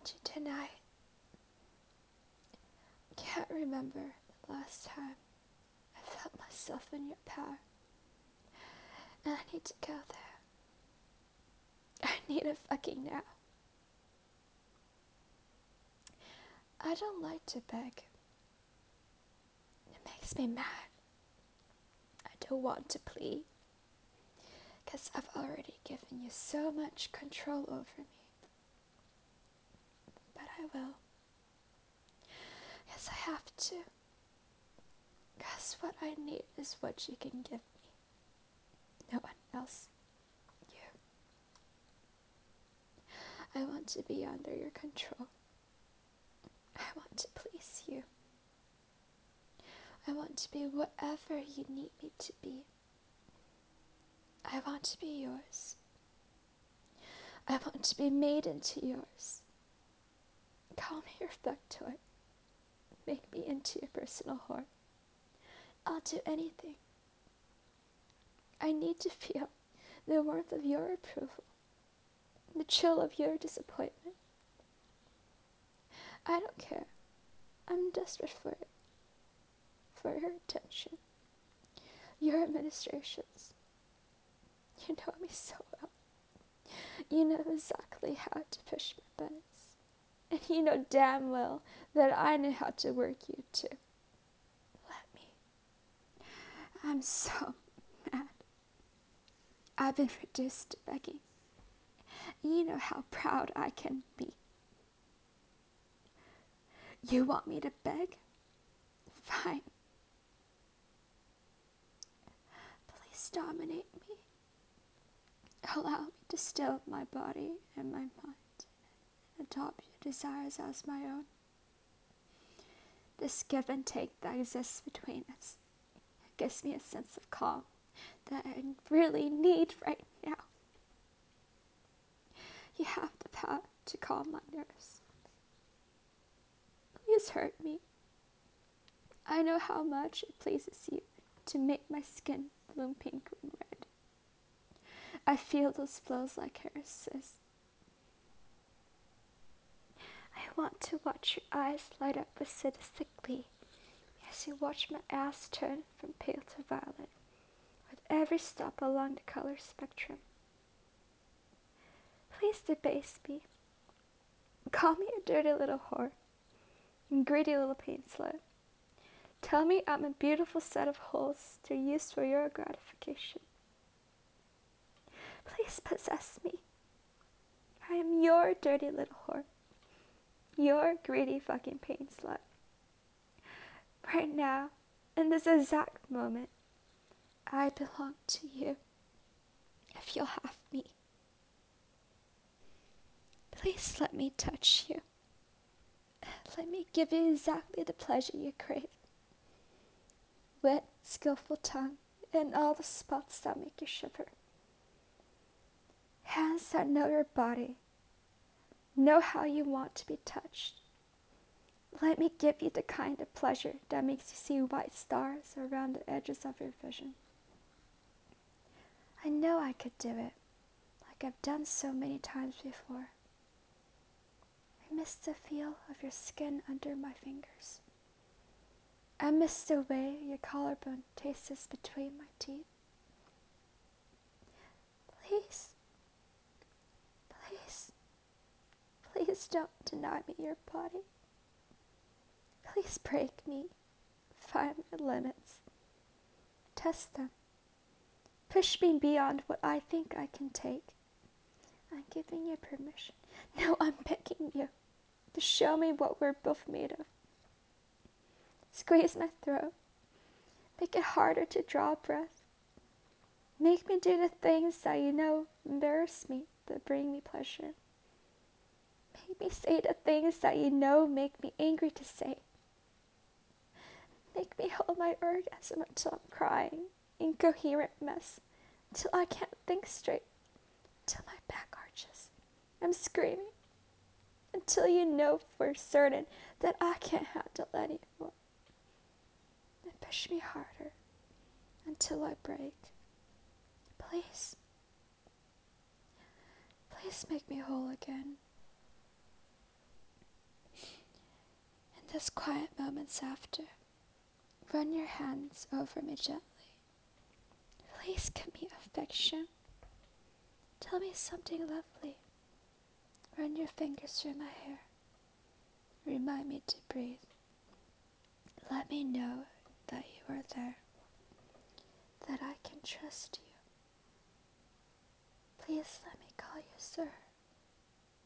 you tonight. Can't remember the last time I felt myself in your power. And I need to go there. I need it fucking now. I don't like to beg. It makes me mad. I don't want to plead. Because I've already given you so much control over me. But I will. Yes, I have to. Because what I need is what you can give me. No one else. You. I want to be under your control. I want to please you. I want to be whatever you need me to be. I want to be yours. I want to be made into yours. Call me your fuck toy. Make me into your personal whore. I'll do anything. I need to feel the warmth of your approval, the chill of your disappointment. I don't care. I'm desperate for it. For your attention. Your administrations. You know me so well. You know exactly how to push my buttons. And you know damn well that I know how to work you too. Let me. I'm so mad. I've been reduced to begging. You know how proud I can be. You want me to beg? Fine. Please dominate me. Allow me to still my body and my mind and adopt your desires as my own. This give and take that exists between us gives me a sense of calm that I really need right now. You have the power to calm my nerves. Please hurt me. I know how much it pleases you to make my skin bloom pink and red. I feel those blows like heresies. I want to watch your eyes light up with sadistic glee as you watch my ass turn from pale to violet with every stop along the color spectrum. Please debase me. Call me a dirty little whore and greedy little pain slut. Tell me I'm a beautiful set of holes to use for your gratification. Please possess me. I am your dirty little whore. Your greedy fucking pain slut. Right now, in this exact moment, I belong to you. If you'll have me. Please let me touch you. Let me give you exactly the pleasure you crave. Wet, skillful tongue, and all the spots that make you shiver. Hands that know your body, know how you want to be touched. Let me give you the kind of pleasure that makes you see white stars around the edges of your vision. I know I could do it, like I've done so many times before. I miss the feel of your skin under my fingers. I miss the way your collarbone tastes between my teeth. Please, please, please don't deny me your body. Please break me. Find my limits. Test them. Push me beyond what I think I can take. I'm giving you permission. No, I'm begging you to show me what we're both made of. Squeeze my throat. Make it harder to draw breath. Make me do the things that you know embarrass me but bring me pleasure. Make me say the things that you know make me angry to say. Make me hold my orgasm until I'm crying, incoherent mess, until I can't think straight, until my back arches. I'm screaming, until you know for certain that I can't handle anymore. And push me harder, until I break. Please, please make me whole again. those quiet moments after, run your hands over me gently. Please give me affection. Tell me something lovely. Run your fingers through my hair. Remind me to breathe. Let me know that you are there, that I can trust you. Please let me call you sir.